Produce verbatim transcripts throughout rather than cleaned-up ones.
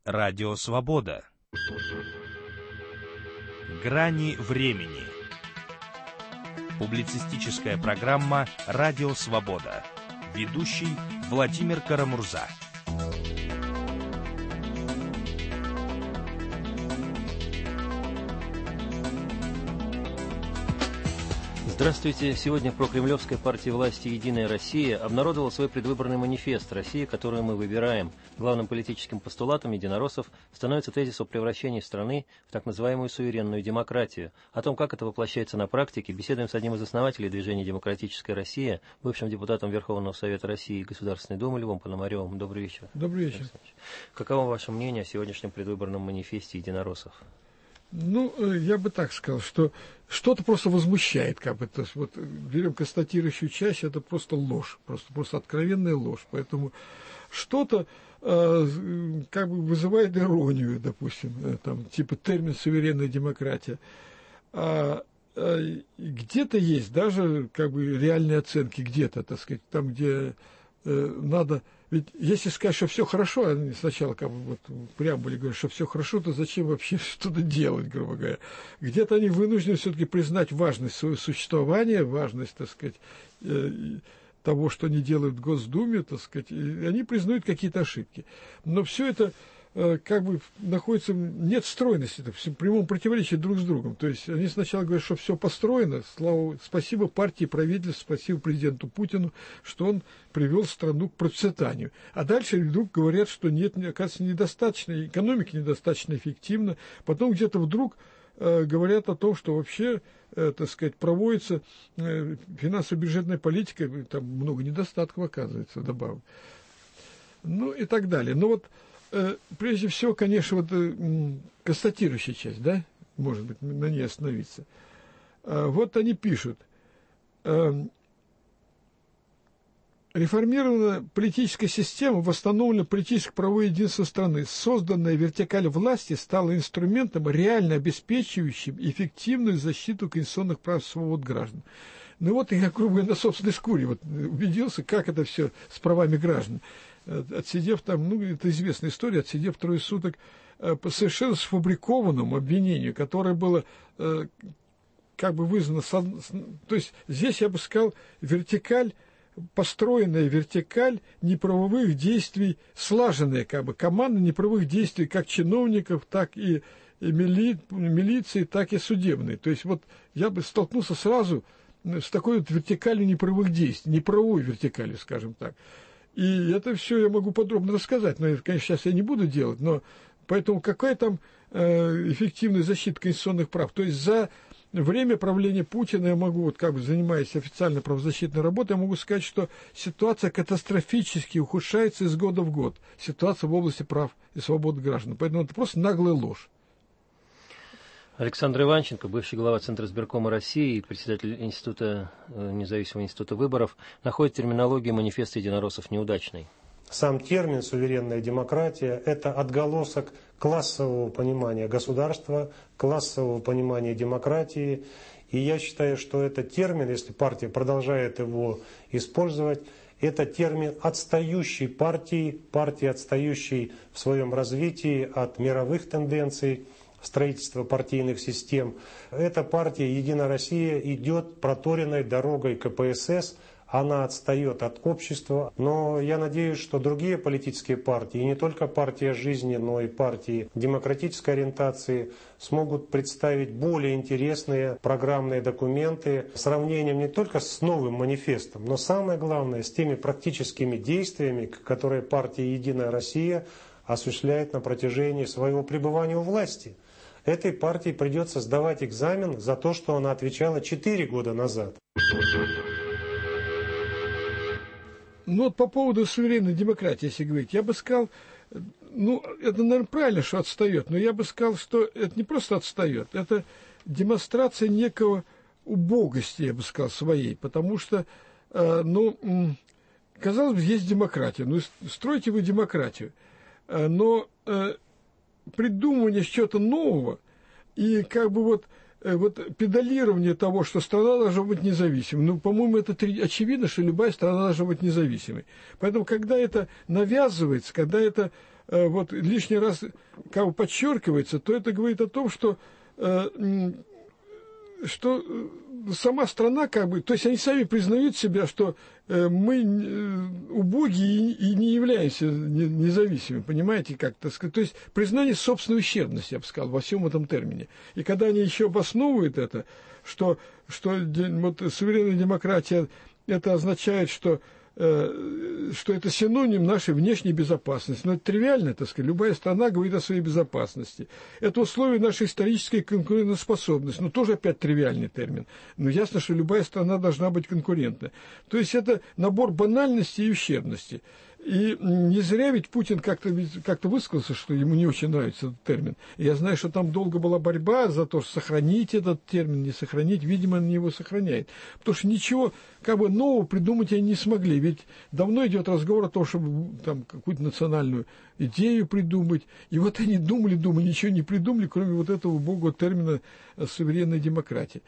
Радио Свобода. Грани времени. Публицистическая программа «Радио Свобода». Ведущий Владимир Карамурза. Здравствуйте. Сегодня прокремлевская партия власти «Единая Россия» обнародовала свой предвыборный манифест «Россия, которую мы выбираем». Главным политическим постулатом единороссов становится тезис о превращении страны в так называемую суверенную демократию. О том, как это воплощается на практике, беседуем с одним из основателей движения «Демократическая Россия», бывшим депутатом Верховного Совета России и Государственной Думы Львом Пономаревым. Добрый вечер. Добрый вечер. Каково ваше мнение о сегодняшнем предвыборном манифесте единороссов? Ну, я бы так сказал, что что-то просто возмущает, как бы, то есть, вот берем констатирующую часть, это просто ложь, просто, просто откровенная ложь, поэтому что-то э, как бы вызывает иронию, допустим, э, там, типа термин «суверенная демократия», а, а где-то есть даже, как бы, реальные оценки, где-то, так сказать, там, где э, надо... Ведь если сказать, что все хорошо, они сначала как бы вот прямо были говорят, что все хорошо, то зачем вообще что-то делать, грубо говоря. Где-то они вынуждены все-таки признать важность своего существования, важность, так сказать, того, что они делают в Госдуме, так сказать, и они признают какие-то ошибки. Но все это как бы находится, нет стройности, это в прямом противоречии друг с другом. То есть они сначала говорят, что все построено, слава, спасибо партии, правительству, спасибо президенту Путину, что он привел страну к процветанию. А дальше вдруг говорят, что нет, оказывается, недостаточно, экономика недостаточно эффективна. Потом где-то вдруг э, говорят о том, что вообще, э, так сказать, проводится э, финансово-бюджетная политика, там много недостатков оказывается, добавок. Ну и так далее. Но вот прежде всего, конечно, вот констатирующая часть, да, может быть, на ней остановиться. Вот они пишут. Реформирована политическая система, восстановлено политическое правовое единство страны. Созданная вертикаль власти стала инструментом, реально обеспечивающим эффективную защиту конституционных прав и свобод граждан. Ну вот я, грубо говоря, на собственной шкуре вот убедился, как это все с правами граждан. Отсидев там, ну, это известная история, отсидев трое суток по совершенно сфабрикованному обвинению, которое было э, как бы вызвано... То есть здесь, я бы сказал, вертикаль, построенная вертикаль неправовых действий, слаженная как бы команда неправовых действий как чиновников, так и, и мили, милиции, так и судебной. То есть вот я бы столкнулся сразу с такой вот вертикалью неправовых действий, неправовой вертикалью, скажем так. И это все я могу подробно рассказать, но это, конечно, сейчас я не буду делать, но поэтому какая там э, эффективная защита конституционных прав? То есть за время правления Путина я могу, вот как бы занимаясь официальной правозащитной работой, я могу сказать, что ситуация катастрофически ухудшается из года в год. Ситуация в области прав и свобод граждан. Поэтому это просто наглая ложь. Александр Иванченко, бывший глава Центра избиркома России и председатель института, независимого института выборов, находит терминологию манифеста единороссов неудачной. Сам термин «суверенная демократия» – это отголосок классового понимания государства, классового понимания демократии. И я считаю, что этот термин, если партия продолжает его использовать, это термин отстающей партии, партии, отстающей в своем развитии от мировых тенденций, строительства партийных систем. Эта партия «Единая Россия» идет проторенной дорогой ка пэ эс эс, она отстает от общества, но я надеюсь, что другие политические партии, и не только партия жизни, но и партии демократической ориентации, смогут представить более интересные программные документы с сравнением не только с новым манифестом, но самое главное с теми практическими действиями, которые партия «Единая Россия» осуществляет на протяжении своего пребывания у власти. Этой партии придется сдавать экзамен за то, что она отвечала четыре года назад. Ну вот по поводу суверенной демократии, если говорить, я бы сказал, ну это, наверное, правильно, что отстает, но я бы сказал, что это не просто отстает, это демонстрация некого убогости, я бы сказал, своей, потому что, э, ну, казалось бы, есть демократия, ну стройте вы демократию, э, но... Э, придумывание чего-то нового и как бы вот, вот педалирование того, что страна должна быть независимой. Ну, по-моему, это очевидно, что любая страна должна быть независимой. Поэтому, когда это навязывается, когда это э, вот лишний раз как бы подчеркивается, то это говорит о том, что, э, что сама страна как бы, то есть они сами признают себя, что э, мы э, убогие и, и не являемся не, независимыми, понимаете, как так сказать, то есть признание собственной ущербности, я бы сказал, во всем этом термине. И когда они еще обосновывают это, что, что вот, суверенная демократия, это означает, что что это синоним нашей внешней безопасности. Но это тривиально, так сказать. Любая страна говорит о своей безопасности. Это условие нашей исторической конкурентоспособности. Но тоже опять тривиальный термин. Но ясно, что любая страна должна быть конкурентной. То есть это набор банальности и ущербности. И не зря ведь Путин как-то как-то высказался, что ему не очень нравится этот термин. И я знаю, что там долго была борьба за то, что сохранить этот термин, не сохранить. Видимо, он его сохраняет. Потому что ничего как бы нового придумать они не смогли. Ведь давно идет разговор о том, чтобы там какую-то национальную идею придумать. И вот они думали, думали, ничего не придумали, кроме вот этого убогого термина суверенной демократии.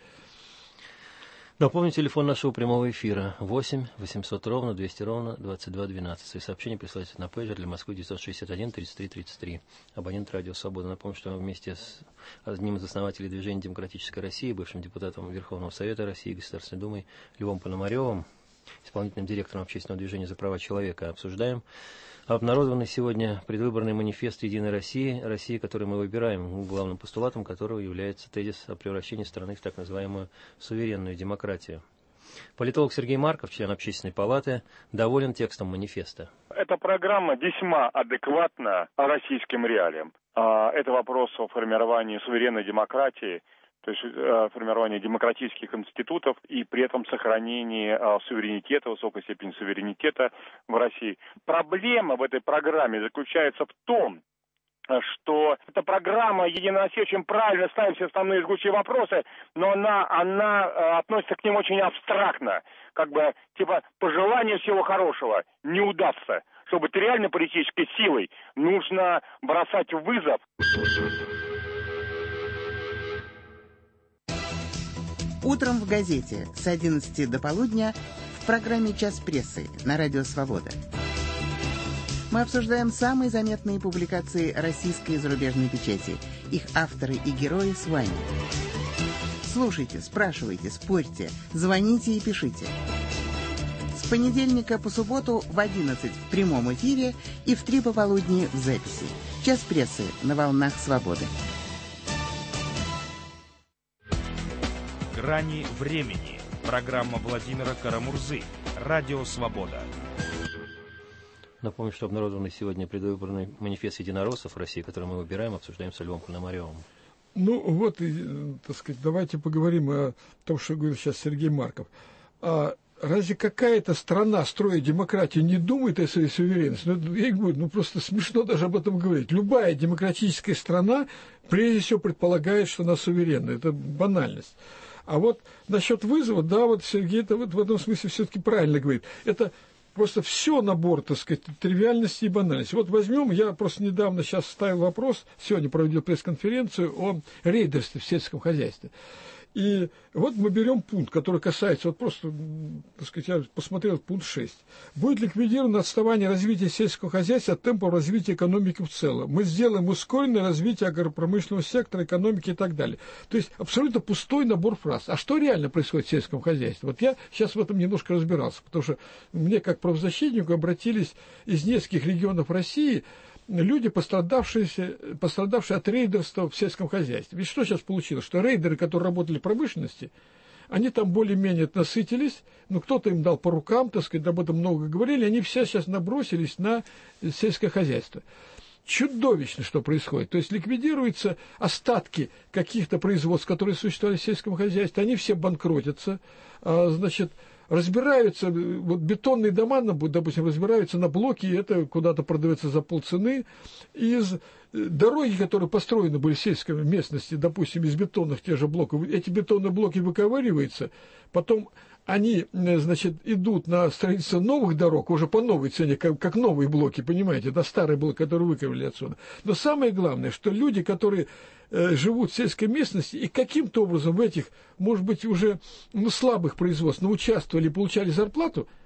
Напомню, телефон нашего прямого эфира восемь восемьсот ровно двести ровно двадцать два двенадцать. Свои сообщения присылайте на пейджер для Москвы девятьсот шестьдесят один тридцать три тридцать три. Абонент Радио Свобода. Напомню, что вместе с одним из основателей движения «Демократической России», бывшим депутатом Верховного Совета России, Государственной Думы Львом Пономаревым, исполнительным директором общественного движения за права человека, обсуждаем обнародованный сегодня предвыборный манифест «Единой России», России, которую мы выбираем, главным постулатом которого является тезис о превращении страны в так называемую суверенную демократию. Политолог Сергей Марков, член Общественной палаты, доволен текстом манифеста. Эта программа весьма адекватна российским реалиям. Это вопрос о формировании суверенной демократии, то есть э, формирование демократических институтов и при этом сохранение э, суверенитета, высокой степени суверенитета в России. Проблема в этой программе заключается в том, что эта программа «Единая Россия» очень правильно ставит все основные жгучие вопросы, но она, она э, относится к ним очень абстрактно, как бы типа пожелание всего хорошего не удастся. Чтобы быть реально политической силой, нужно бросать вызов. Утром в газете с одиннадцати до полудня в программе «Час прессы» на Радио Свобода. Мы обсуждаем самые заметные публикации российской и зарубежной печати, их авторы и герои с вами. Слушайте, спрашивайте, спорьте, звоните и пишите. С понедельника по субботу в одиннадцать в прямом эфире и в три пополудни в записи. «Час прессы» на волнах Свободы. «Грани времени». Программа Владимира Карамурзы. Радио Свобода. Напомню, что обнародованный сегодня предвыборный манифест единороссов России, который мы выбираем, обсуждаем с Львом Пономаревым. Ну вот, и, так сказать, давайте поговорим о том, что говорил сейчас Сергей Марков. А разве какая-то страна, строя демократию, не думает о своей суверенности? Ну, я говорю, ну просто смешно даже об этом говорить. Любая демократическая страна, прежде всего, предполагает, что она суверенна. Это банальность. А вот насчет вызова, да, вот Сергей это вот в этом смысле все-таки правильно говорит. Это просто все набор, так сказать, тривиальности и банальности. Вот возьмем, я просто недавно сейчас ставил вопрос, сегодня проводил пресс-конференцию о рейдерстве в сельском хозяйстве. И вот мы берем пункт, который касается, вот просто, так сказать, я посмотрел пункт шесть. Будет ликвидировано отставание развития сельского хозяйства от темпа развития экономики в целом. Мы сделаем ускоренное развитие агропромышленного сектора, экономики и так далее. То есть абсолютно пустой набор фраз. А что реально происходит в сельском хозяйстве? Вот я сейчас в этом немножко разбирался, потому что мне, как правозащитнику, обратились из нескольких регионов России люди, пострадавшие, пострадавшие от рейдерства в сельском хозяйстве. Ведь что сейчас получилось? Что рейдеры, которые работали в промышленности, они там более-менее насытились, но кто-то им дал по рукам, так сказать, об этом много говорили, они все сейчас набросились на сельское хозяйство. Чудовищно, что происходит. То есть ликвидируются остатки каких-то производств, которые существовали в сельском хозяйстве, они все банкротятся, значит, разбираются, вот бетонные дома, допустим, разбираются на блоки, и это куда-то продается за полцены. Из дороги, которые построены были в сельской местности, допустим, из бетонных тех же блоков, эти бетонные блоки выковыриваются, потом они, значит, идут на строительство новых дорог, уже по новой цене, как, как новые блоки, понимаете, это старые блоки, которые выковырили отсюда. Но самое главное, что люди, которые э, живут в сельской местности и каким-то образом в этих, может быть, уже ну, слабых производствах, но участвовали, получали зарплату,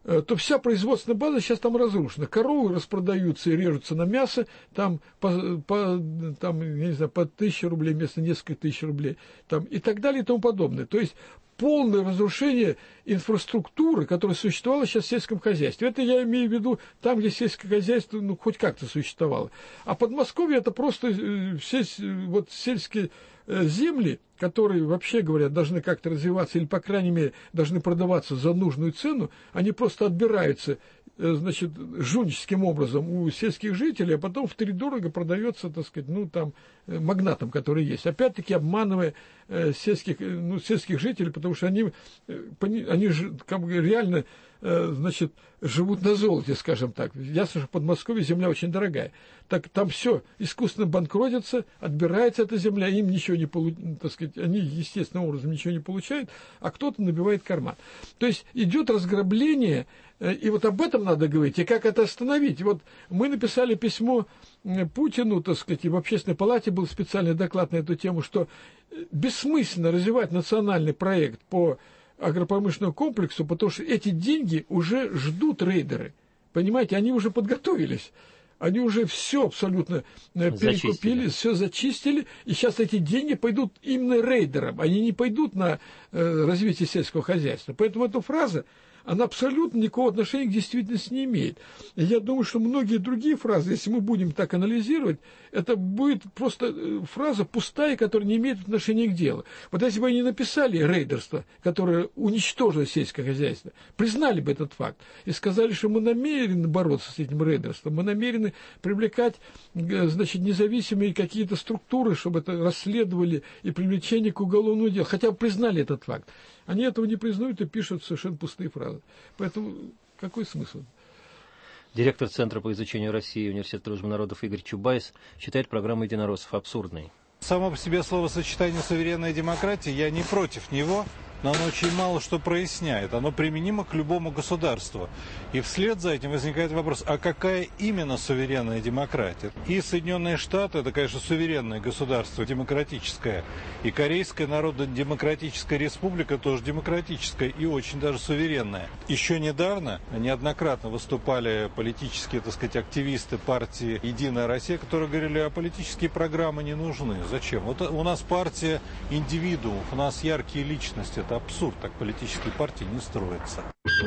то вся производственная база сейчас там разрушена. Коровы распродаются и режутся на мясо, там по, по, там, я не знаю, по тысяче рублей вместо нескольких тысяч рублей, там, и так далее и тому подобное. То есть полное разрушение инфраструктуры, которая существовала сейчас в сельском хозяйстве. Это я имею в виду там, где сельское хозяйство ну, хоть как-то существовало. А Подмосковье это просто э, все вот, сельские э, земли, которые, вообще говоря, должны как-то развиваться или, по крайней мере, должны продаваться за нужную цену, они просто отбираются, э, значит, жульническим образом у сельских жителей, а потом втридорого продается, так сказать, ну, там, э, магнатам, которые есть. Опять-таки обманывая э, сельских, э, ну, сельских жителей, потому что они, э, они ж, как бы, реально, э, значит, живут на золоте, скажем так. Ясно, что в Подмосковье земля очень дорогая. Так там все искусственно банкротится, отбирается эта земля, им ничего не получается, так сказать, они естественным образом ничего не получают, а кто-то набивает карман. То есть идет разграбление, и вот об этом надо говорить, и как это остановить. Вот мы написали письмо Путину, так сказать, и в Общественной палате был специальный доклад на эту тему, что бессмысленно развивать национальный проект по агропромышленному комплексу, потому что эти деньги уже ждут рейдеры. Понимаете, они уже подготовились. Они уже все абсолютно перекупили, зачистили. Все зачистили, и сейчас эти деньги пойдут именно рейдерам, они не пойдут на э, развитие сельского хозяйства. Поэтому эта фраза, она абсолютно никакого отношения к действительности не имеет. И я думаю, что многие другие фразы, если мы будем так анализировать, это будет просто фраза пустая, которая не имеет отношения к делу. Вот если бы они написали рейдерство, которое уничтожило сельское хозяйство, признали бы этот факт и сказали, что мы намерены бороться с этим рейдерством, мы намерены привлекать, значит, независимые какие-то структуры, чтобы это расследовали и привлечение к уголовному делу, хотя бы признали этот факт. Они этого не признают и пишут совершенно пустые фразы. Поэтому какой смысл? Директор Центра по изучению России Университета дружбы народов Игорь Чубайс считает программу единороссов абсурдной. Само по себе словосочетание «суверенная демократия», я не против него, но оно очень мало что проясняет. Оно применимо к любому государству. И вслед за этим возникает вопрос, а какая именно суверенная демократия? И Соединенные Штаты, это, конечно, суверенное государство, демократическое. И Корейская Народно-демократическая республика тоже демократическая и очень даже суверенная. Еще недавно неоднократно выступали политические, так сказать, активисты партии «Единая Россия», которые говорили, а политические программы не нужны. Зачем? Вот у нас партия индивидуумов, у нас яркие личности. Это абсурд, так политические партии не строятся.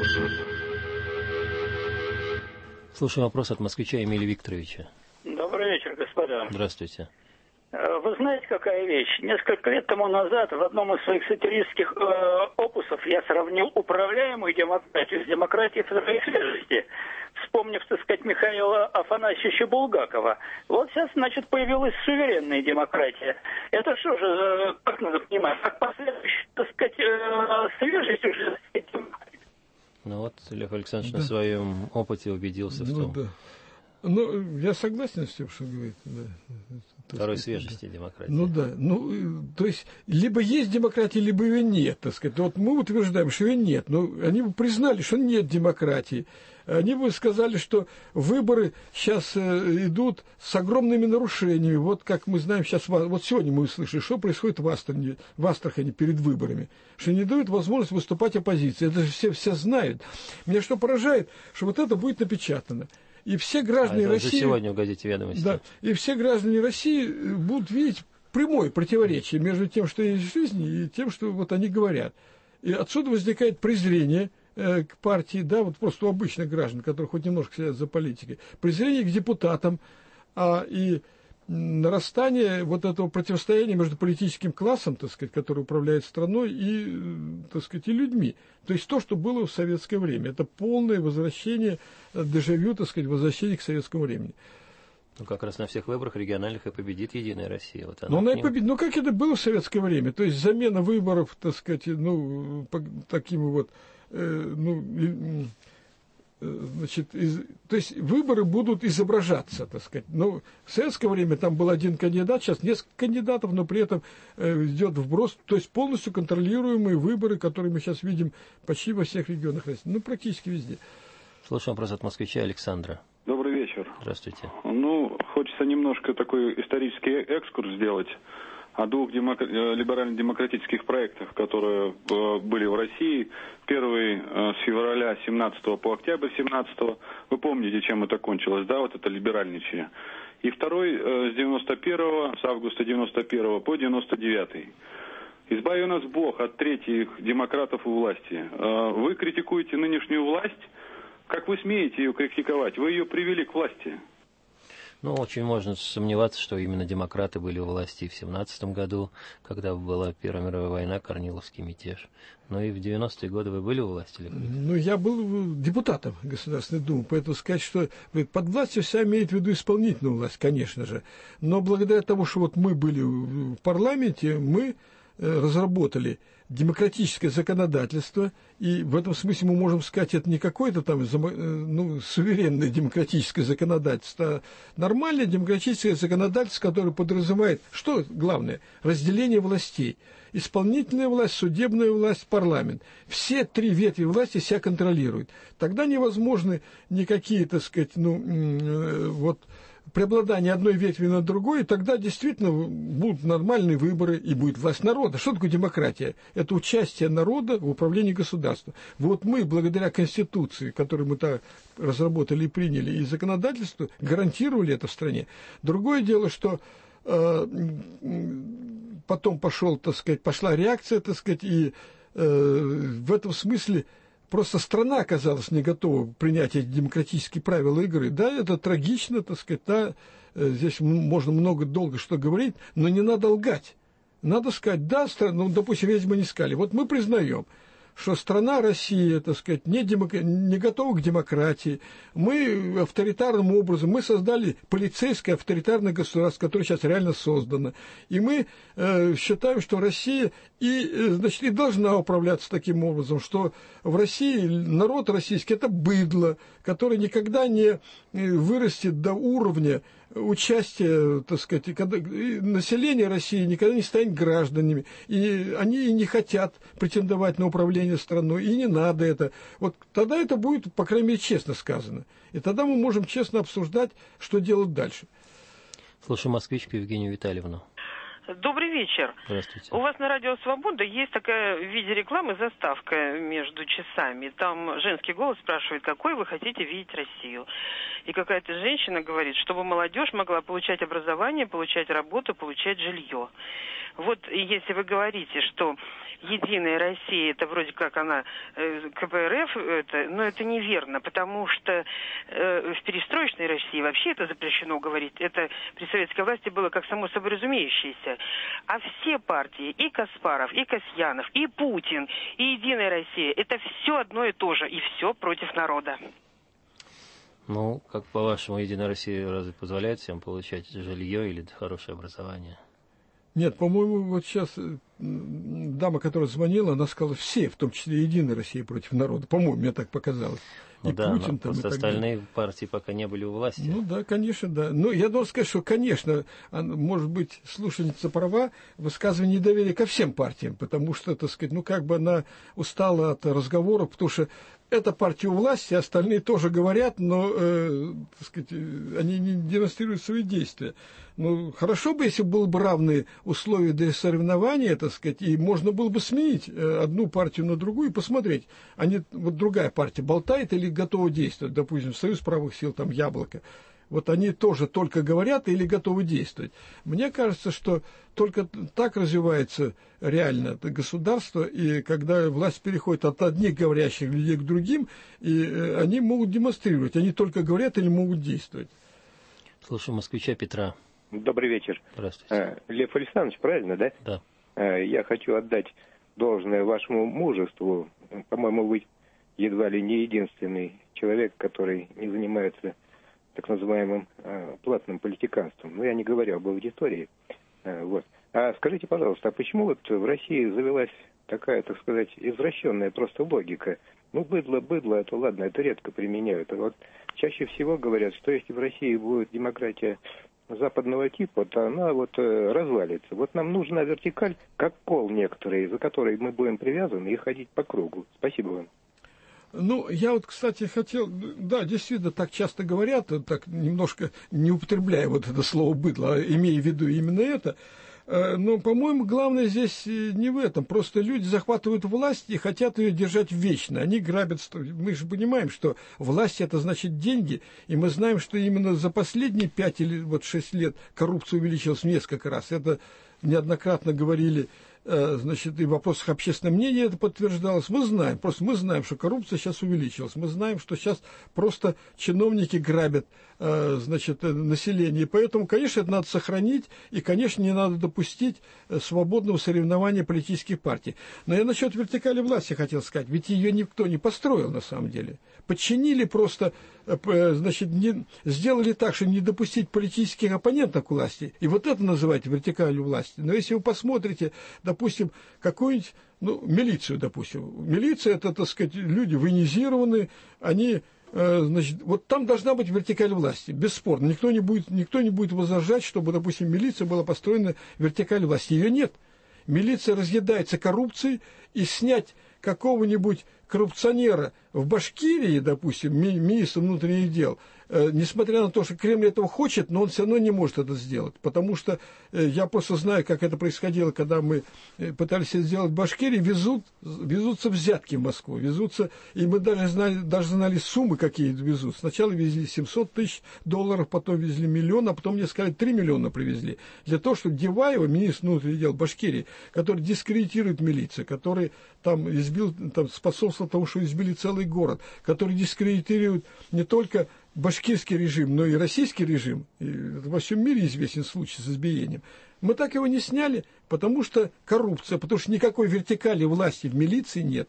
Слушаем вопрос от москвича Эмилия Викторовича. Добрый вечер, господа. Здравствуйте. Вы знаете, какая вещь? Несколько лет тому назад в одном из своих сатирических э, опусов я сравнил управляемую демократию с демократией в своей свежести, вспомнив, так сказать, Михаила Афанасьевича Булгакова. Вот сейчас, значит, появилась суверенная демократия. Это что же, как надо понимать, как последующая, так сказать, э, свежесть уже демократии? Ну вот, Лев Александрович да. на своем опыте убедился в ну, том. Да. Ну, я согласен с тем, что говорит. Да. Второй свежести демократии. Ну да, ну, то есть, либо есть демократия, либо ее нет, так сказать. Вот мы утверждаем, что ее нет, но они бы признали, что нет демократии. Они бы сказали, что выборы сейчас э, идут с огромными нарушениями. Вот как мы знаем сейчас, вот сегодня мы услышали, что происходит в Астрахани, в Астрахани перед выборами, что не дают возможность выступать оппозиции. Это же все, все знают. Меня что поражает, что вот это будет напечатано. И все граждане а России... сегодня в газете «Ведомости». Да, и все граждане России будут видеть прямое противоречие между тем, что есть в жизни, и тем, что вот они говорят. И отсюда возникает презрение э, к партии, да, вот просто у обычных граждан, которые хоть немножко следят за политикой, презрение к депутатам, а, и нарастание вот этого противостояния между политическим классом, так сказать, который управляет страной, и, так сказать, и людьми. То есть то, что было в советское время. Это полное возвращение, дежавю, так сказать, возвращение к советскому времени. Ну, как раз на всех выборах региональных и победит «Единая Россия». Вот ну, она и победит. Ну, как это было в советское время? То есть замена выборов, так сказать, ну, по, таким вот, э, ну, э, значит, из, то есть выборы будут изображаться, так сказать. Но в советское время там был один кандидат, сейчас несколько кандидатов, но при этом э, идет вброс, то есть полностью контролируемые выборы, которые мы сейчас видим почти во всех регионах России, ну, практически везде. Слушаем вопрос от москвича Александра. Добрый вечер. Здравствуйте. Ну, хочется немножко такой исторический экскурс сделать. о двух демок... либерально-демократических проектах, которые э, были в России. Первый э, с февраля семнадцатого по октябрь семнадцатого. Вы помните, чем это кончилось, да, вот это либеральничание. И второй э, с девяносто первого, с августа девяносто первого по девяносто девятый. Избави нас Бог от третьих демократов у власти. Э, вы критикуете нынешнюю власть. Как вы смеете ее критиковать? Вы ее привели к власти. Ну, очень можно сомневаться, что именно демократы были у власти в семнадцатом году, когда была Первая мировая война, Корниловский мятеж. Но и в девяностые годы вы были у власти? Или... Ну, я был депутатом Государственной Думы, поэтому сказать, что под властью вся имеет в виду исполнительную власть, конечно же. Но благодаря тому, что вот мы были в парламенте, мы разработали демократическое законодательство, и в этом смысле мы можем сказать, это не какое-то там ну, суверенное демократическое законодательство, а нормальное демократическое законодательство, которое подразумевает, что главное, разделение властей. Исполнительная власть, судебная власть, парламент. Все три ветви власти себя контролируют. Тогда невозможны никакие, так сказать, ну, вот, преобладание одной ветви над другой, и тогда действительно будут нормальные выборы и будет власть народа. Что такое демократия? Это участие народа в управлении государством. Вот мы, благодаря Конституции, которую мы так разработали и приняли, и законодательству, гарантировали это в стране. Другое дело, что э, потом пошел, так сказать, пошла реакция, так сказать, и э, в этом смысле просто страна оказалась не готова принять эти демократические правила игры. Да, это трагично, так сказать, да, здесь можно много, долго что говорить, но не надо лгать. Надо сказать, да, страна, ну, допустим, если бы не сказали, вот мы признаем, что страна Россия, так сказать, не, демок... не готова к демократии. Мы авторитарным образом, мы создали полицейское авторитарное государство, которое сейчас реально создано. И мы э, считаем, что Россия и, э, значит, и должна управляться таким образом, что в России народ российский – это быдло, которое никогда не вырастет до уровня участия, так сказать, когда, население России никогда не станет гражданами, и они не хотят претендовать на управление страной, и не надо это. Вот тогда это будет, по крайней мере, честно сказано. И тогда мы можем честно обсуждать, что делать дальше. Слушаю москвичку Евгению Витальевну. Добрый вечер. Здравствуйте. У вас на радио «Свобода» есть такая в виде рекламы заставка между часами. Там женский голос спрашивает, какой вы хотите видеть Россию. И какая-то женщина говорит, чтобы молодежь могла получать образование, получать работу, получать жилье. Вот если вы говорите, что Единая Россия, это вроде как она э, ка пэ эр эф, это, но это неверно, потому что э, в перестроечной России вообще это запрещено говорить. Это при советской власти было как само собой разумеющееся. А все партии, и Каспаров, и Касьянов, и Путин, и Единая Россия, это все одно и то же, и все против народа. Ну, как по-вашему, Единая Россия разве позволяет всем получать жилье или хорошее образование? Нет, по-моему, вот сейчас дама, которая звонила, она сказала, все, в том числе Единая Россия против народа. По-моему, мне так показалось. Ну и да, Путин но там, просто и так остальные далее. партии пока не были у власти. Ну да, конечно, да. Но я должен сказать, что, конечно, может быть, слушательница права, высказывание недоверия ко всем партиям, потому что, так сказать, ну как бы она устала от разговоров, потому что эта партия у власти, остальные тоже говорят, но, э, так сказать, они не демонстрируют свои действия. Ну, хорошо бы, если были бы равные условия для соревнования, так сказать, и можно было бы сменить одну партию на другую и посмотреть, они, вот другая партия болтает или готова действовать, допустим, Союз правых сил, там, Яблоко. Вот они тоже только говорят или готовы действовать. Мне кажется, что только так развивается реально это государство, и когда власть переходит от одних говорящих людей к другим, и они могут демонстрировать, они только говорят или могут действовать. Слушаю москвича Петра. Добрый вечер. Здравствуйте. Лев Александрович, правильно, да? Да. Я хочу отдать должное вашему мужеству. По-моему, вы едва ли не единственный человек, который не занимается так называемым э, платным политиканством. Но я не говорю об аудитории. Э, вот. А скажите, пожалуйста, а почему вот в России завелась такая, так сказать, извращенная просто логика? Ну, быдло, быдло, это ладно, это редко применяют. А вот чаще всего говорят, что если в России будет демократия западного типа, то она вот э, развалится. Вот нам нужна вертикаль, как кол некоторые, за которой мы будем привязаны и ходить по кругу. Спасибо вам. Ну, я вот, кстати, хотел, да, действительно, так часто говорят, так немножко не употребляя вот это слово «быдло», а имея в виду именно это. Но, по-моему, главное здесь не в этом. Просто люди захватывают власть и хотят ее держать вечно. Они грабят. Мы же понимаем, что власть — это значит деньги. И мы знаем, что именно за последние пять или вот шесть лет коррупция увеличилась в несколько раз. Это неоднократно говорили, значит, и в вопросах общественного мнения это подтверждалось. Мы знаем, просто мы знаем, что коррупция сейчас увеличилась. Мы знаем, что сейчас просто чиновники грабят, значит, население. И поэтому, конечно, это надо сохранить, и, конечно, не надо допустить свободного соревнования политических партий. Но я насчет вертикали власти хотел сказать, ведь ее никто не построил на самом деле. Подчинили просто, значит, не, сделали так, чтобы не допустить политических оппонентов к власти. И вот это называется вертикалью власти. Но если вы посмотрите, допустим, какую-нибудь, ну, милицию, допустим. Милиция — это, так сказать, люди военизированные, они, э, значит, вот там должна быть вертикаль власти, бесспорно. Никто не будет, никто не будет возражать, чтобы, допустим, милиция была построена вертикаль власти. Ее нет. Милиция разъедается коррупцией, и снять какого-нибудь коррупционера в Башкирии, допустим, ми- министра внутренних дел, э, несмотря на то, что Кремль этого хочет, но он все равно не может это сделать. Потому что э, я просто знаю, как это происходило, когда мы э, пытались это сделать в Башкирии, везут, везутся взятки в Москву, везутся, и мы даже знали, даже знали суммы, какие везут. Сначала везли семьсот тысяч долларов, потом везли миллион, а потом мне сказали, три миллиона привезли. Для того, чтобы Деваева, министр внутренних дел Башкирии, который дискредитирует милицию, который там избил, там способствовал тому, что избили целый город, который дискредитирует не только башкирский режим, но и российский режим. И во всем мире известен случай с избиением. Мы так его не сняли, потому что коррупция, потому что никакой вертикали власти в милиции нет.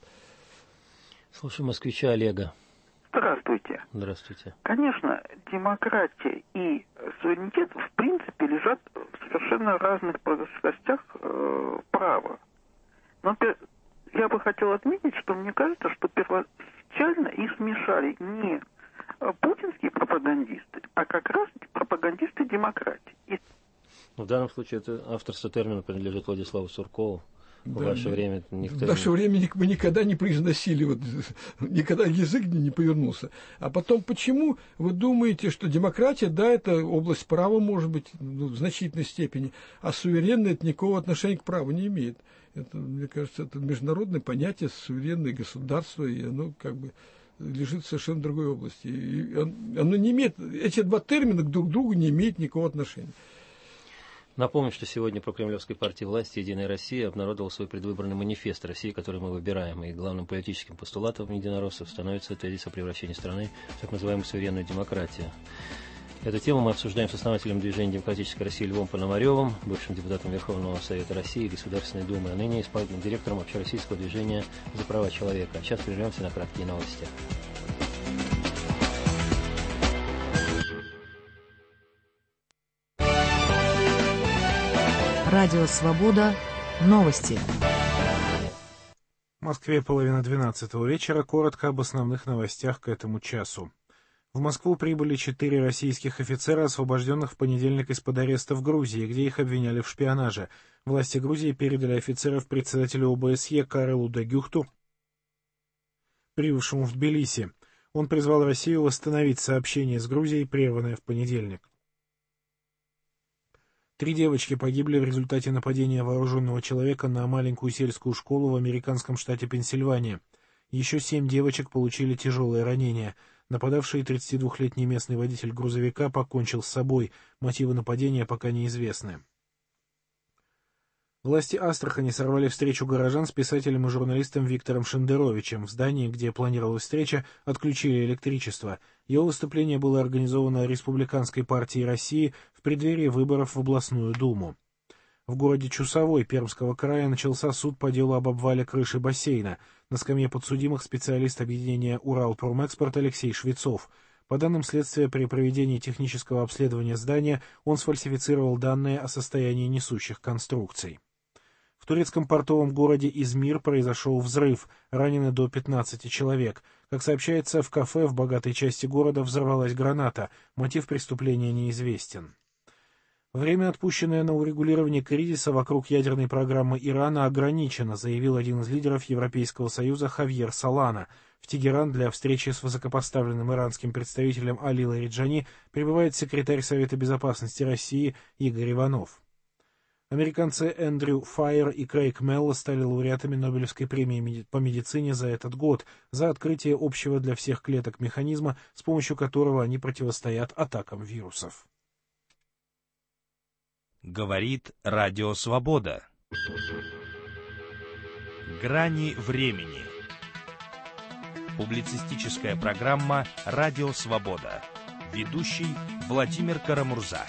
Слушаем москвича Олега. Здравствуйте. Здравствуйте. Конечно, демократия и суверенитет в принципе лежат в совершенно разных плоскостях э, права. Но я бы хотел отметить, что мне кажется, что первоначально их смешали не путинские пропагандисты, а как раз пропагандисты демократии. И... В данном случае это авторство термина принадлежит Владиславу Суркову. В Да, ваше время никто в наше не... время мы никогда не произносили, вот, никогда язык не повернулся. А потом, почему вы думаете, что демократия, да, это область права, может быть, ну, в значительной степени, а суверенное это никакого отношения к праву не имеет. Это, мне кажется, это международное понятие, суверенное государство, и оно как бы лежит в совершенно другой области. И оно не имеет, эти два термина друг к другу не имеют никакого отношения. Напомню, что сегодня прокремлевской партии власти «Единая Россия» обнародовала свой предвыборный манифест «России, который мы выбираем». И главным политическим постулатом единороссов становится тезис о превращении страны в так называемую суверенную демократию. Эту тему мы обсуждаем с основателем движения «Демократической России» Львом Пономаревым, бывшим депутатом Верховного Совета России и Государственной Думы, а ныне исполнительным директором общероссийского движения «За права человека». А сейчас прервемся на краткие новости. Радио «Свобода». Новости. В Москве половина двенадцатого вечера. Коротко об основных новостях к этому часу. В Москву прибыли четыре российских офицера, освобожденных в понедельник из-под ареста в Грузии, где их обвиняли в шпионаже. Власти Грузии передали офицеров председателю ОБСЕ Карелу де Гюхту, прибывшему в Тбилиси. Он призвал Россию восстановить сообщение с Грузией, прерванное в понедельник. Три девочки погибли в результате нападения вооруженного человека на маленькую сельскую школу в американском штате Пенсильвания. Еще семь девочек получили тяжелые ранения. Нападавший тридцатидвухлетний местный водитель грузовика покончил с собой. Мотивы нападения пока неизвестны. Власти Астрахани сорвали встречу горожан с писателем и журналистом Виктором Шендеровичем. В здании, где планировалась встреча, отключили электричество. Его выступление было организовано Республиканской партией России в преддверии выборов в областную думу. В городе Чусовой Пермского края начался суд по делу об обвале крыши бассейна. На скамье подсудимых специалист объединения «Уралпромэкспорт» Алексей Швецов. По данным следствия, при проведении технического обследования здания он сфальсифицировал данные о состоянии несущих конструкций. В турецком портовом городе Измир произошел взрыв, ранены до пятнадцати человек. Как сообщается, в кафе в богатой части города взорвалась граната, мотив преступления неизвестен. Время, отпущенное на урегулирование кризиса вокруг ядерной программы Ирана, ограничено, заявил один из лидеров Европейского Союза Хавьер Солана. В Тегеран для встречи с высокопоставленным иранским представителем Али Лариджани прибывает секретарь Совета безопасности России Игорь Иванов. Американцы Эндрю Файер и Крейг Мелло стали лауреатами Нобелевской премии по медицине за этот год за открытие общего для всех клеток механизма, с помощью которого они противостоят атакам вирусов. Говорит Радио Свобода. Грани времени. Публицистическая программа «Радио Свобода». Ведущий Владимир Карамурза.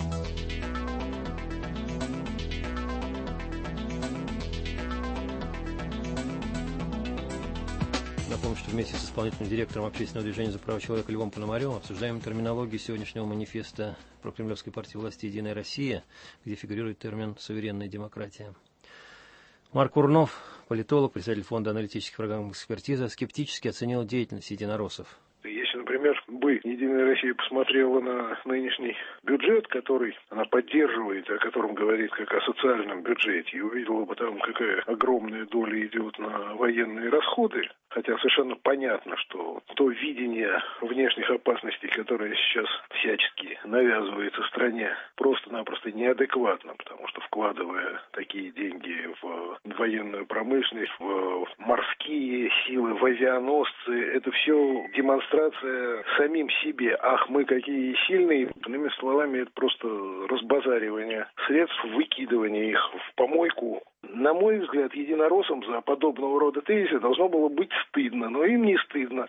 Напомню, что вместе с исполнительным директором общественного движения за права человека Львом Пономаревым обсуждаем терминологию сегодняшнего манифеста прокремлевской партии власти «Единая Россия», где фигурирует термин «суверенная демократия». Марк Урнов, политолог, председатель фонда аналитических программ экспертизы, скептически оценил деятельность единороссов. Если, например, бы «Единая Россия» посмотрела на нынешний бюджет, который она поддерживает, о котором говорит как о социальном бюджете, и увидела бы там, какая огромная доля идет на военные расходы, хотя совершенно понятно, что то видение внешних опасностей, которое сейчас всячески навязывается стране, просто-напросто неадекватно, потому что, вкладывая такие деньги в военную промышленность, в морские силы, в авианосцы, это все демонстрация самим себе. Ах, мы какие сильные. Иными словами, это просто разбазаривание средств, выкидывание их в помойку. На мой взгляд, единороссам за подобного рода тезисы должно было быть стыдно, но им не стыдно.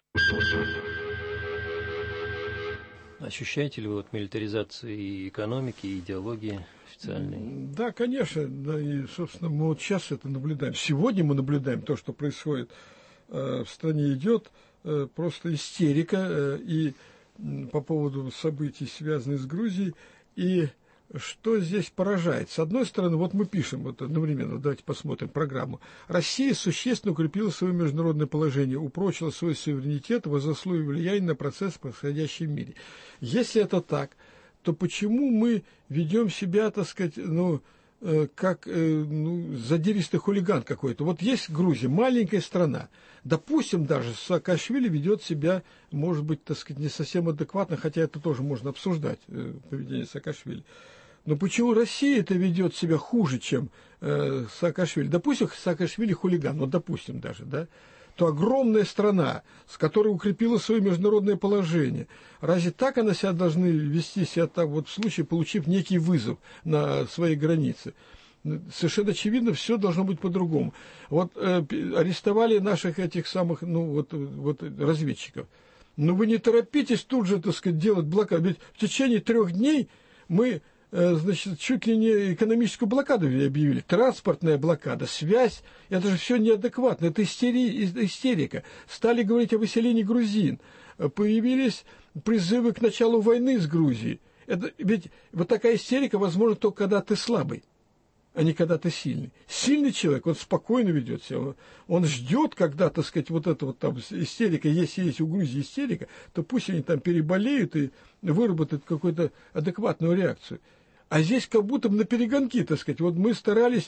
Ощущаете ли вы вот милитаризацию и экономики, и идеологии официальной? Да, конечно. Да, и, собственно, мы вот сейчас это наблюдаем. Сегодня мы наблюдаем то, что происходит э, в стране. Идет э, просто истерика э, и э, по поводу событий, связанных с Грузией. И что здесь поражает? С одной стороны, вот мы пишем, вот одновременно, давайте посмотрим программу. Россия существенно укрепила свое международное положение, упрочила свой суверенитет, возросло и влияние на процессы, происходящие в мире. Если это так, то почему мы ведем себя, так сказать, ну, э, как э, ну, задиристый хулиган какой-то? Вот есть Грузия, маленькая страна. Допустим, даже Саакашвили ведет себя, может быть, так сказать, не совсем адекватно, хотя это тоже можно обсуждать, э, поведение Саакашвили. Но почему Россия-то ведет себя хуже, чем э, Саакашвили? Допустим, Саакашвили хулиган, ну, допустим даже, да? То огромная страна, с которой укрепила свое международное положение. Разве так она себя должна вести себя так, вот в случае, получив некий вызов на своей границе? Совершенно очевидно, все должно быть по-другому. Вот э, арестовали наших этих самых, ну, вот, вот разведчиков. Но вы не торопитесь тут же, так сказать, делать блокаду. Ведь в течение трех дней мы... значит, чуть ли не экономическую блокаду объявили. Транспортная блокада, связь, это же все неадекватно, это истери, истерика. Стали говорить о выселении грузин. Появились призывы к началу войны с Грузией. Это, ведь вот такая истерика возможна только когда ты слабый, а не когда ты сильный. Сильный человек, он спокойно ведет себя, он ждет, когда, так сказать, вот эта вот там истерика, если есть у Грузии истерика, то пусть они там переболеют и выработают какую-то адекватную реакцию. А здесь как будто бы на перегонки, так сказать. Вот мы старались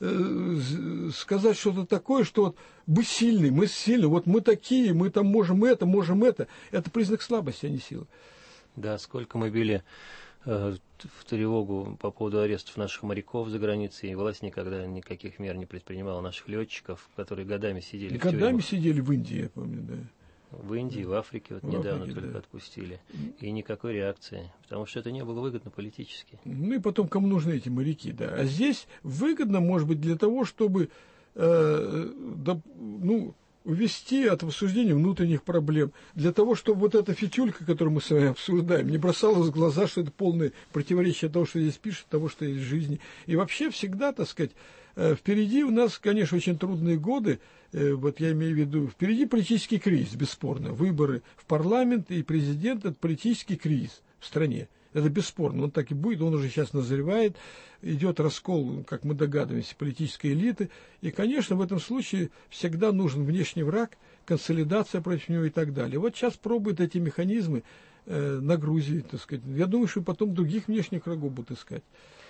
э, сказать что-то такое, что вот мы сильные, мы сильные, вот мы такие, мы там можем это, можем это. Это признак слабости, а не силы. Да, сколько мы били э, в тревогу по поводу арестов наших моряков за границей, и власть никогда никаких мер не предпринимала, наших летчиков, которые годами сидели и в тюрьмах. Годами сидели в Индии, я помню, да. В Индии, в Африке вот в недавно Африке, только да. отпустили. И никакой реакции, потому что это не было выгодно политически. Ну и потом, кому нужны эти моряки, да. А здесь выгодно, может быть, для того, чтобы э, да, ну, увести от обсуждения внутренних проблем, для того, чтобы вот эта фитюлька, которую мы с вами обсуждаем, не бросалась в глаза, что это полное противоречие того, что здесь пишет, того, что есть в жизни. И вообще всегда, так сказать, впереди у нас, конечно, очень трудные годы, вот я имею в виду, впереди политический кризис, бесспорно. Выборы в парламент и президент – это политический кризис в стране. Это бесспорно, он так и будет, он уже сейчас назревает, идет раскол, как мы догадываемся, политической элиты. И, конечно, в этом случае всегда нужен внешний враг, консолидация против него и так далее. Вот сейчас пробуют эти механизмы э, на Грузии, так сказать. Я думаю, что потом других внешних врагов будут искать.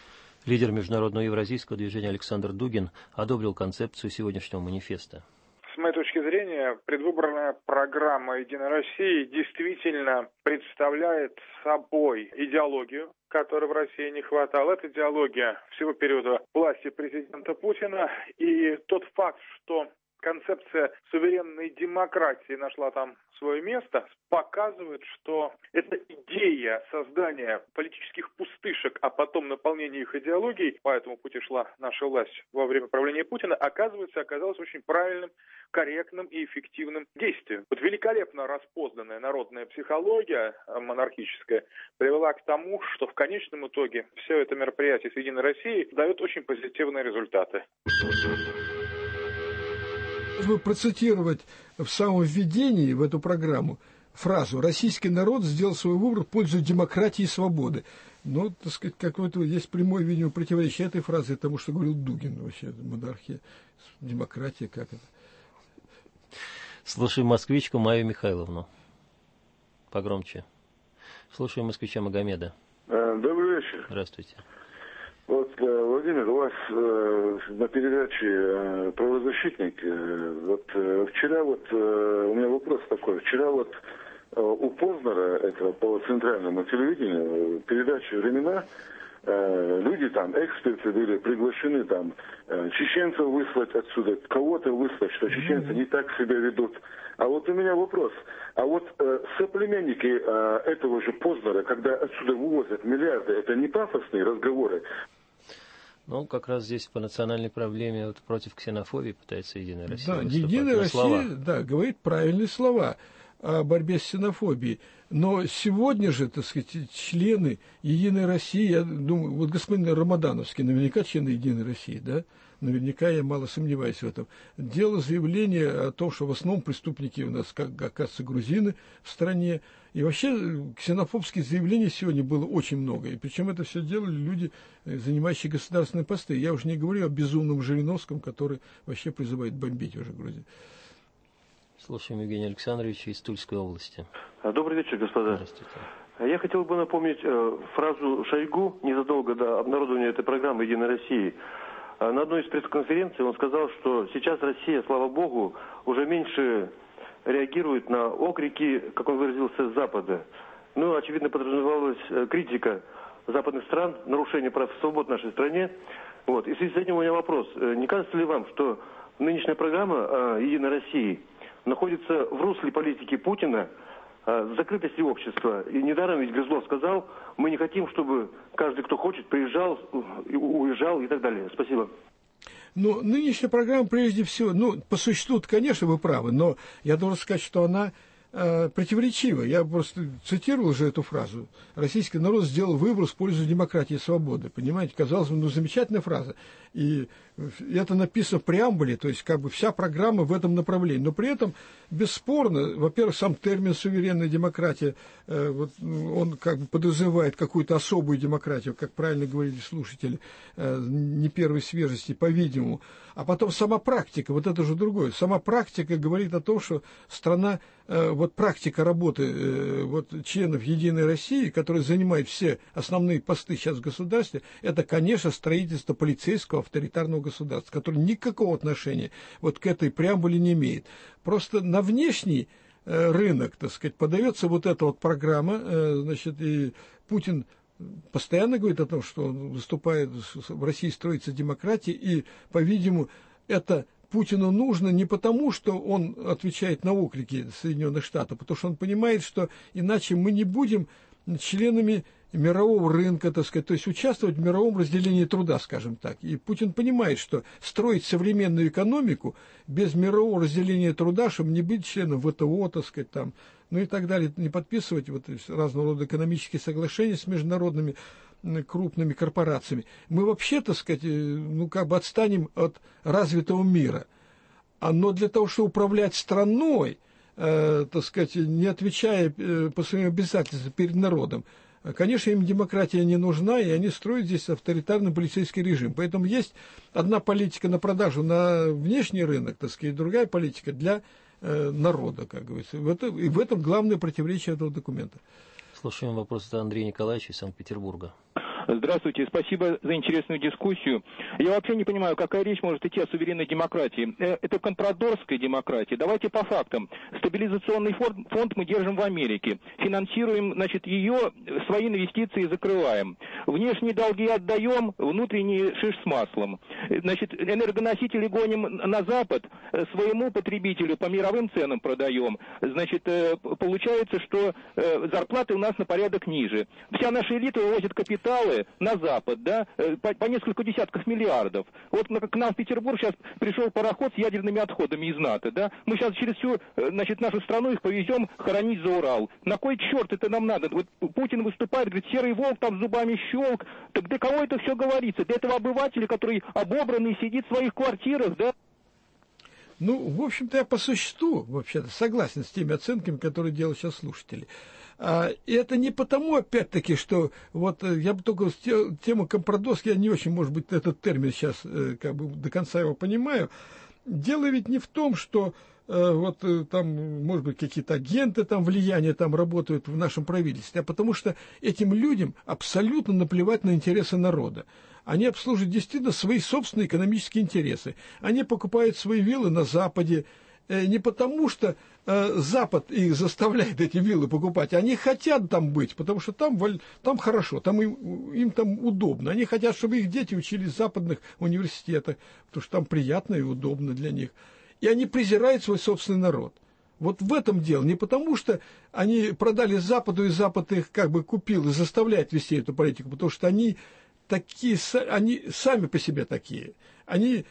Лидер международного евразийского движения Александр Дугин одобрил концепцию сегодняшнего манифеста. С моей точки зрения, предвыборная программа «Единой России» действительно представляет собой идеологию, которой в России не хватало. Это идеология всего периода власти президента Путина. И тот факт, что концепция суверенной демократии нашла там свое место, показывает, что эта идея создания политических пустышек, а потом наполнения их идеологией, по этому пути шла наша власть во время правления Путина, оказывается, оказалась очень правильным, корректным и эффективным действием. Вот великолепно распознанная народная психология монархическая привела к тому, что в конечном итоге все это мероприятие с «Единой Россией» дает очень позитивные результаты. Процитировать в самом введении в эту программу фразу «Российский народ сделал свой выбор в пользу демократии и свободы». Ну, так сказать, какое-то есть прямое, видимо, противоречие этой фразе тому, что говорил Дугин. Вообще, монархия, демократия, как это? Слушаем москвичку Майю Михайловну. Погромче. Слушаем москвича Магомеда. Добрый вечер. Здравствуйте. Вот, Владимир, у вас э, на передаче э, «Правозащитник», э, вот э, вчера вот, э, у меня вопрос такой, вчера вот э, у Познера, это по центральному телевидению, передача «Времена», э, люди там, эксперты были приглашены там, э, чеченцев выслать отсюда, кого-то выслать, что чеченцы не так себя ведут. А вот у меня вопрос, а вот э, соплеменники э, этого же Познера, когда отсюда вывозят миллиарды, это не пафосные разговоры? Ну, как раз здесь по национальной проблеме вот, против ксенофобии пытается «Единая Россия». Да, «Единая Россия», да, говорит правильные слова о борьбе с ксенофобией. Но сегодня же, так сказать, члены «Единой России», я думаю, вот господин Рамадановский, наверняка члены «Единой России», да, наверняка я мало сомневаюсь в этом, делал заявление о том, что в основном преступники у нас, как оказывается, грузины в стране. И вообще ксенофобских заявлений сегодня было очень много. И причем это все делали люди, занимающие государственные посты. Я уже не говорю о безумном Жириновском, который вообще призывает бомбить уже Грузию. Слушаем Евгения Александровича из Тульской области. Добрый вечер, господа. Здравствуйте. Я хотел бы напомнить э, фразу Шойгу незадолго до обнародования этой программы «Единой России». На одной из пресс-конференций он сказал, что сейчас Россия, слава богу, уже меньше реагирует на окрики, как он выразился, с Запада. Ну, очевидно, подразумевалась критика западных стран, нарушение прав и свобод в нашей стране. Вот. И в связи с этим у меня вопрос. Не кажется ли вам, что нынешняя программа «Единой России» находится в русле политики Путина, закрытости общества? И недаром ведь Грызлов сказал, мы не хотим, чтобы каждый, кто хочет, приезжал, уезжал и так далее. Спасибо. Ну, нынешняя программа, прежде всего, ну, по существу, конечно, вы правы, но я должен сказать, что она э, противоречива. Я просто цитировал уже эту фразу. Российский народ сделал выбор в пользу демократии и свободы. Понимаете, казалось бы, ну, замечательная фраза. И это написано в преамбуле, то есть как бы вся программа в этом направлении. Но при этом, бесспорно, во-первых, сам термин «суверенная демократия», э, вот, он как бы подразумевает какую-то особую демократию, как правильно говорили слушатели, э, не первой свежести, по-видимому. А потом сама практика, вот это же другое. Сама практика говорит о том, что страна, э, вот практика работы э, вот, членов «Единой России», которые занимают все основные посты сейчас в государстве, это, конечно, строительство полицейского авторитарного государства, которое никакого отношения вот к этой преамбуле не имеет. Просто на внешний э, рынок, так сказать, подается вот эта вот программа, э, значит, и Путин постоянно говорит о том, что он выступает, в России строится демократия, и, по-видимому, это Путину нужно не потому, что он отвечает на окрики Соединенных Штатов, потому что он понимает, что иначе мы не будем членами мирового рынка, так сказать, то есть участвовать в мировом разделении труда, скажем так. И Путин понимает, что строить современную экономику без мирового разделения труда, чтобы не быть членом ВТО, так сказать, там, ну и так далее, не подписывать вот разного рода экономические соглашения с международными крупными корпорациями, мы вообще, так сказать, ну как бы отстанем от развитого мира. Но для того, чтобы управлять страной, э, так сказать, не отвечая э, по своим обязательствам перед народом, конечно, им демократия не нужна, и они строят здесь авторитарный полицейский режим. Поэтому есть одна политика на продажу на внешний рынок, так сказать, другая политика для э, народа, как говорится. В этом, и в этом главное противоречие этого документа. Слушаем вопрос от Андрея Николаевича из Санкт-Петербурга. Здравствуйте, спасибо за интересную дискуссию. Я вообще не понимаю, какая речь может идти о суверенной демократии. Это компрадорская демократия. Давайте по фактам. Стабилизационный фонд, фонд мы держим в Америке. Финансируем, значит, ее, свои инвестиции закрываем. Внешние долги отдаем, внутренние шиш с маслом. Значит, энергоносители гоним на Запад, своему потребителю по мировым ценам продаем. Значит, получается, что зарплаты у нас на порядок ниже. Вся наша элита вывозит капиталы на Запад, да, по, по несколько десятков миллиардов. Вот к нам в Петербург сейчас пришел пароход с ядерными отходами из НАТО, да. Мы сейчас через всю, значит, нашу страну их повезем хоронить за Урал. На кой черт это нам надо? Вот Путин выступает, говорит, серый волк там зубами щелк. Так для кого это все говорится? Для этого обывателя, который обобранный сидит в своих квартирах, да? Ну, в общем-то, я по существу, вообще-то, согласен с теми оценками, которые делают сейчас слушатели. А, и это не потому, опять-таки, что вот я бы только тему компрадос, я не очень, может быть, этот термин сейчас как бы до конца его понимаю. Дело ведь не в том, что вот там, может быть, какие-то агенты там влияния там работают в нашем правительстве, а потому что этим людям абсолютно наплевать на интересы народа. Они обслуживают действительно свои собственные экономические интересы. Они покупают свои виллы на Западе не потому, что Запад их заставляет эти виллы покупать, они хотят там быть, потому что там, там хорошо, там им, им там удобно. Они хотят, чтобы их дети учились в западных университетах, потому что там приятно и удобно для них. И они презирают свой собственный народ. Вот в этом дело. Не потому, что они продали Западу, и Запад их как бы купил и заставляет вести эту политику, потому что они такие, они сами по себе такие. Они,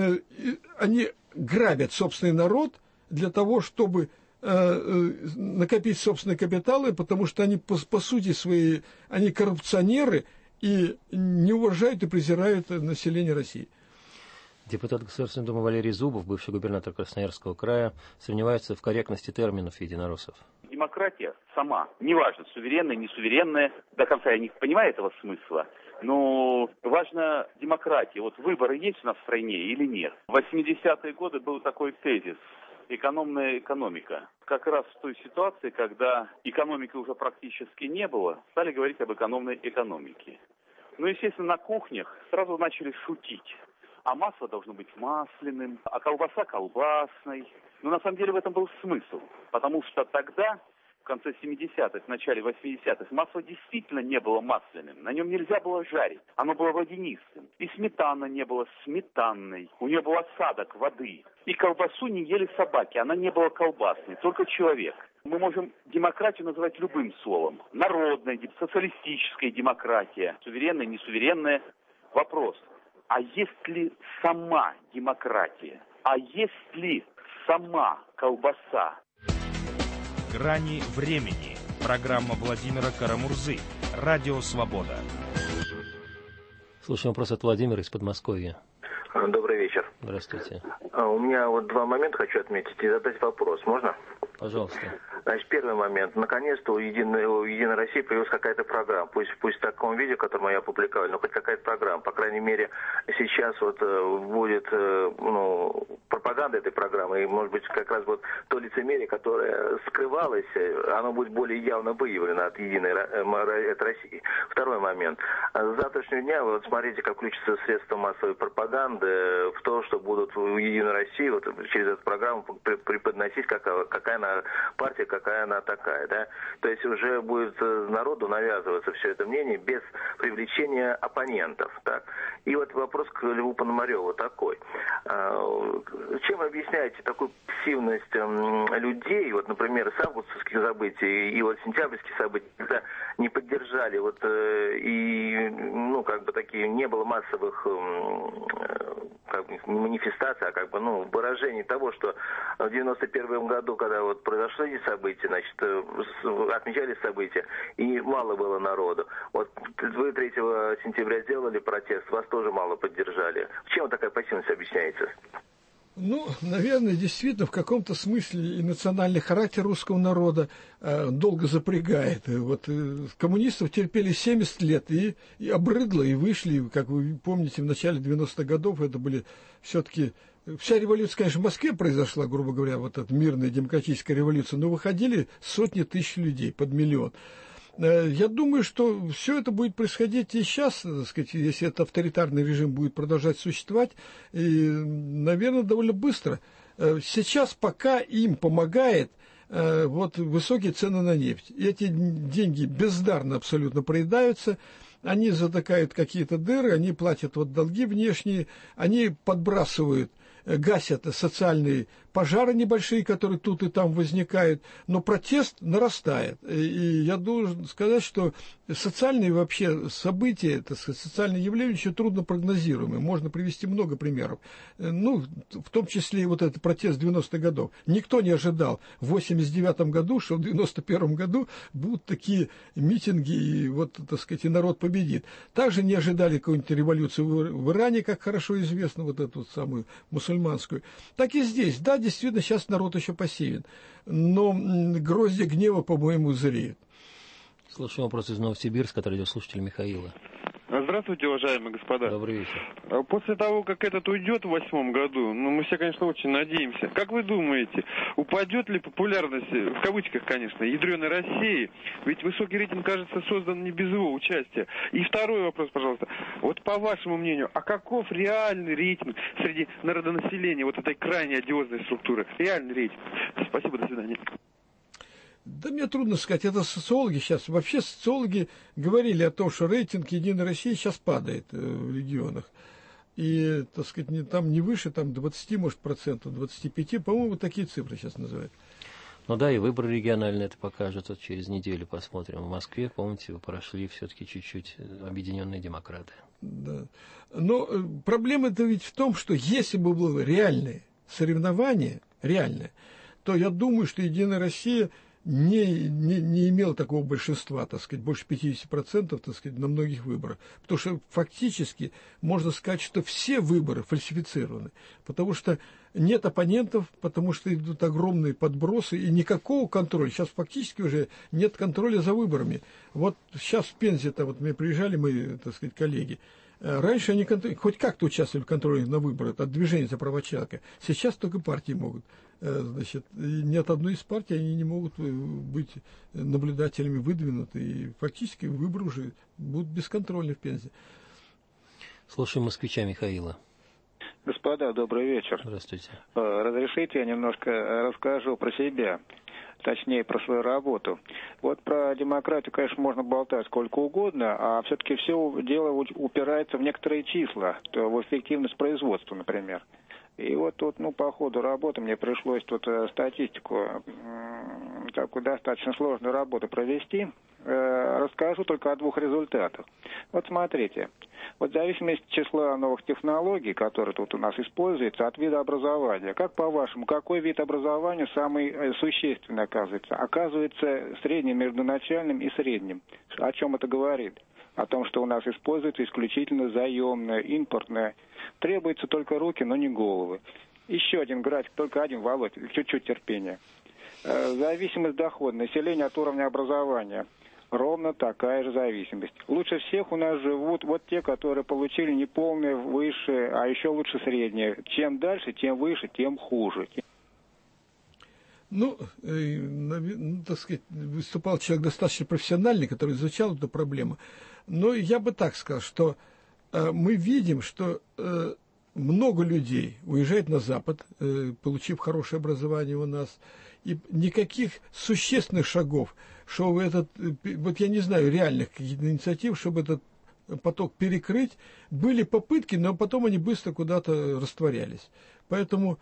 они грабят собственный народ для того, чтобы э, накопить собственные капиталы, потому что они по, по сути своей, они коррупционеры и не уважают и презирают население России. Депутат Государственной Думы Валерий Зубов, бывший губернатор Красноярского края, сомневается в корректности терминов единороссов. Демократия сама, неважно, суверенная, не суверенная, до конца я не понимаю этого смысла, но важна демократия. Вот выборы есть у нас в стране или нет? В восьмидесятые годы был такой тезис – экономная экономика. Как раз в той ситуации, когда экономики уже практически не было, стали говорить об экономной экономике. Ну, естественно, на кухнях сразу начали шутить. А масло должно быть масляным, а колбаса колбасной. Но на самом деле в этом был смысл, потому что тогда, в конце семидесятых, в начале восьмидесятых, масло действительно не было масляным. На нем нельзя было жарить, оно было водянистым. И сметана не была сметанной, у нее был осадок воды. И колбасу не ели собаки, она не была колбасной, только человек. Мы можем демократию называть любым словом. Народная, социалистическая демократия, суверенная, несуверенная. Вопрос. А есть ли сама демократия? А есть ли сама колбаса? Грани времени. Программа Владимира Карамурзы. Радио «Свобода». Слушаем вопрос от Владимира из Подмосковья. Добрый вечер. Здравствуйте. У меня вот два момента хочу отметить и задать вопрос. Можно? Пожалуйста. Значит, первый момент. Наконец-то у Единой, у Единой России появилась какая-то программа. Пусть, пусть в таком виде, в котором ее опубликовали, но хоть какая-то программа. По крайней мере, сейчас вот будет ну, пропаганда этой программы. И, может быть, как раз вот то лицемерие, которое скрывалось, оно будет более явно выявлено от Единой от России. Второй момент. С завтрашнего дня, вот смотрите, как включатся средства массовой пропаганды в то, что будут в Единой России вот, через эту программу преподносить, какая, какая она партия, какая она такая, да. То есть уже будет народу навязываться все это мнение без привлечения оппонентов, так. И вот вопрос к Льву Пономареву такой. Чем вы объясняете такую пассивность людей, вот, например, с августовских событий и вот сентябрьских событий, когда не поддержали вот и, ну, как бы такие, не было массовых как бы, не манифестаций, а как бы, ну, выражений того, что в девяносто первом году, когда вот произошли эти события, значит, отмечали события, и мало было народу. Вот вы третьего сентября сделали протест, вас тоже мало поддержали. Чем такая пассивность объясняется? Ну, наверное, действительно, в каком-то смысле и национальный характер русского народа э, долго запрягает. Вот э, коммунистов терпели семьдесят лет, и, и обрыдло, и вышли, как вы помните, в начале девяностых годов это были все-таки... Вся революция, конечно, в Москве произошла, грубо говоря, вот эта мирная демократическая революция, но выходили сотни тысяч людей, под миллион. Я думаю, что все это будет происходить и сейчас, так сказать, если этот авторитарный режим будет продолжать существовать, и, наверное, довольно быстро. Сейчас пока им помогает вот высокие цены на нефть. Эти деньги бездарно абсолютно проедаются. Они затыкают какие-то дыры, они платят вот долги внешние, они подбрасывают, гасят социальные пожары небольшие, которые тут и там возникают, но протест нарастает. И я должен сказать, что социальные вообще события, так сказать, социальные явления еще трудно прогнозируемые. Можно привести много примеров. Ну, в том числе и вот этот протест девяностых годов. Никто не ожидал в восемьдесят девятом году, что в девяносто первом году будут такие митинги, и вот, так сказать, и народ победит. Также не ожидали какой-нибудь революции в Иране, как хорошо известно, вот эту вот самую мусульманскую. Так и здесь. Да, действительно, сейчас народ еще пассивен. Но гроздья гнева, по-моему, зреют. Слушаем вопрос из Новосибирска, который идет слушатель Михаила. Здравствуйте, уважаемые господа. Добрый вечер. После того, как этот уйдет в восьмом году, ну, мы все, конечно, очень надеемся. Как вы думаете, упадет ли популярность, в кавычках, конечно, ядреной России? Ведь высокий рейтинг, кажется, создан не без его участия. И второй вопрос, пожалуйста. Вот по вашему мнению, а каков реальный рейтинг среди народонаселения вот этой крайне одиозной структуры? Реальный рейтинг. Спасибо, до свидания. Да мне трудно сказать, это социологи сейчас. Вообще социологи говорили о том, что рейтинг Единой России сейчас падает в регионах. И, так сказать, не, там не выше там, двадцати, может, процентов, двадцати пяти, по-моему, такие цифры сейчас называют. Ну да, и выборы региональные это покажут. Вот через неделю посмотрим. В Москве, помните, вы прошли все-таки чуть-чуть объединенные демократы. Да. Но проблема-то ведь в том, что если бы было реальное соревнование, реальное, то я думаю, что Единая Россия Не, не, не имел такого большинства, так сказать, больше пятидесяти процентов, так сказать, на многих выборах. Потому что фактически можно сказать, что все выборы фальсифицированы. Потому что нет оппонентов, потому что идут огромные подбросы и никакого контроля. Сейчас фактически уже нет контроля за выборами. Вот сейчас в Пензе-то, вот мы приезжали, мы, так сказать, коллеги, раньше они хоть как-то участвовали в контроле на выборах от движения за права человека. Сейчас только партии могут. Значит, ни от одной из партий они не могут быть наблюдателями выдвинуты. И фактически выборы уже будут бесконтрольны в Пензе. Слушаем москвича Михаила. Господа, добрый вечер. Здравствуйте. Разрешите, я немножко расскажу про себя. Точнее, про свою работу. Вот про демократию, конечно, можно болтать сколько угодно, а все-таки все дело упирается в некоторые числа, в эффективность производства, например. И вот тут, ну, по ходу работы мне пришлось тут статистику, такую достаточно сложную работу провести. Расскажу только о двух результатах. Вот смотрите, вот в зависимости от числа новых технологий, которые тут у нас используются, от вида образования, как по-вашему, какой вид образования самый существенный оказывается? Оказывается, средним между начальным и средним. О чем это говорит? О том, что у нас используется исключительно заемное, импортное. Требуется только руки, но не головы. Еще один график, только один, Володь, чуть-чуть терпения. Зависимость дохода населения от уровня образования. Ровно такая же зависимость. Лучше всех у нас живут вот те, которые получили не полное, выше, а еще лучше среднее. Чем дальше, тем выше, тем хуже. Ну, э, ну, так сказать, выступал человек достаточно профессиональный, который изучал эту проблему. Но я бы так сказал, что э, мы видим, что э, много людей уезжает на Запад, э, получив хорошее образование у нас, и никаких существенных шагов, чтобы этот, вот я не знаю, реальных каких-то инициатив, чтобы этот поток перекрыть, были попытки, но потом они быстро куда-то растворялись. Поэтому,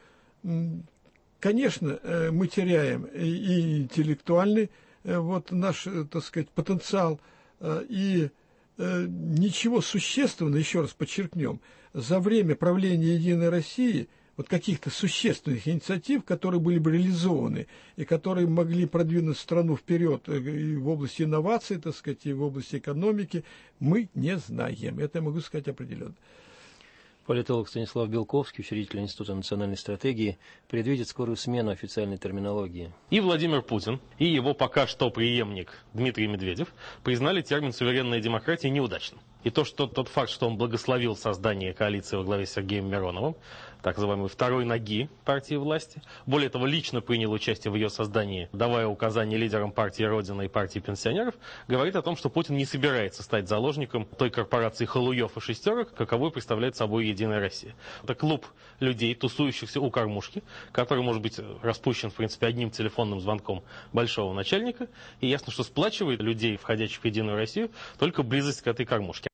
конечно, мы теряем и интеллектуальный вот наш, так сказать, потенциал, и ничего существенного, еще раз подчеркнем, за время правления Единой России, вот каких-то существенных инициатив, которые были бы реализованы и которые могли продвинуть страну вперед и в области инноваций, так сказать, и в области экономики, мы не знаем. Это я могу сказать определенно. Политолог Станислав Белковский, учредитель Института национальной стратегии, предвидит скорую смену официальной терминологии. И Владимир Путин, и его пока что преемник Дмитрий Медведев признали термин «суверенная демократия» неудачным. И то, что тот факт, что он благословил создание коалиции во главе с Сергеем Мироновым, так называемой второй ноги партии власти, более того, лично принял участие в ее создании, давая указания лидерам партии Родина и партии пенсионеров, говорит о том, что Путин не собирается стать заложником той корпорации халуев и шестерок, каковую представляет собой Единая Россия. Это клуб людей, тусующихся у кормушки, который может быть распущен, в принципе, одним телефонным звонком большого начальника, и ясно, что сплачивает людей, входящих в Единую Россию, только близость к этой кормушке.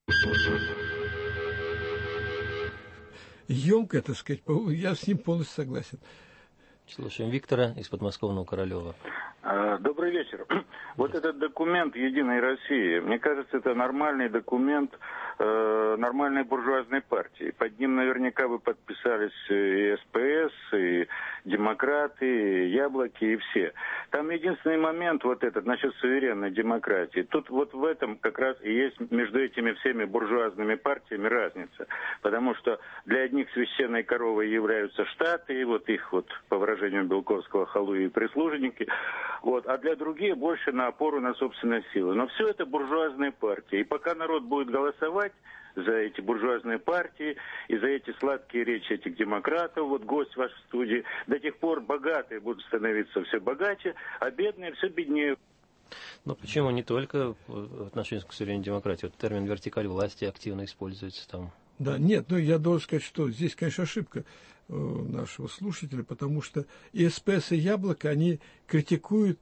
Емко, так сказать, я с ним полностью согласен. Слушаем Виктора из подмосковного Королева. Добрый вечер. Вот этот документ Единой России, мне кажется, это нормальный документ э, нормальной буржуазной партии. Под ним наверняка вы подписались и СПС, и демократы, и Яблоки, и все. Там единственный момент вот этот насчет суверенной демократии. Тут вот в этом как раз и есть между этими всеми буржуазными партиями разница. Потому что для одних священной коровой являются Штаты, и вот их вот, по выражению Белковского, халуи и прислужники. Вот, а для других больше на опору на собственные силы. Но все это буржуазные партии. И пока народ будет голосовать за эти буржуазные партии и за эти сладкие речи этих демократов, вот гость ваш в студии, до тех пор богатые будут становиться все богаче, а бедные все беднее. Но почему не только в отношении к суверенной демократии? Вот термин вертикаль власти активно используется там. Да, нет, ну я должен сказать, что здесь, конечно, ошибка э, нашего слушателя, потому что и СПС, и Яблоко, они критикуют